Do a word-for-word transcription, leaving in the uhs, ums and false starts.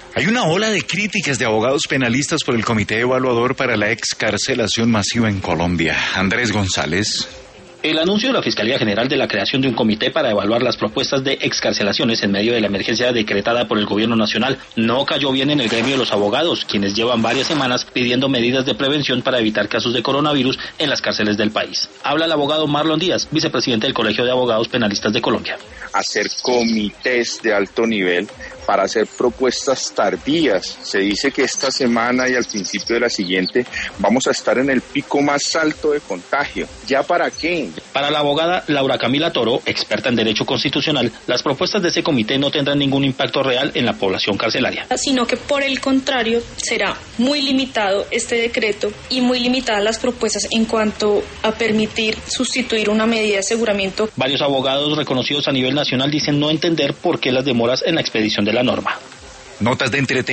Hay una ola de críticas de abogados penalistas por el Comité Evaluador para la Excarcelación Masiva en Colombia. Andrés González. El anuncio de la Fiscalía General de la creación de un comité para evaluar las propuestas de excarcelaciones en medio de la emergencia decretada por el gobierno nacional no cayó bien en el gremio de los abogados, quienes llevan varias semanas pidiendo medidas de prevención para evitar casos de coronavirus en las cárceles del país. Habla el abogado Marlon Díaz, vicepresidente del Colegio de Abogados Penalistas de Colombia. Hacer comités de alto nivel para hacer propuestas tardías. Se dice que esta semana y al principio de la siguiente vamos a estar en el pico más alto de contagio. ¿Ya para qué? Para la abogada Laura Camila Toro, experta en Derecho Constitucional, las propuestas de ese comité no tendrán ningún impacto real en la población carcelaria. Sino que por el contrario será muy limitado este decreto y muy limitadas las propuestas en cuanto a permitir sustituir una medida de aseguramiento. Varios abogados reconocidos a nivel nacional dicen no entender por qué las demoras en la expedición de la norma. Notas de entretenimiento.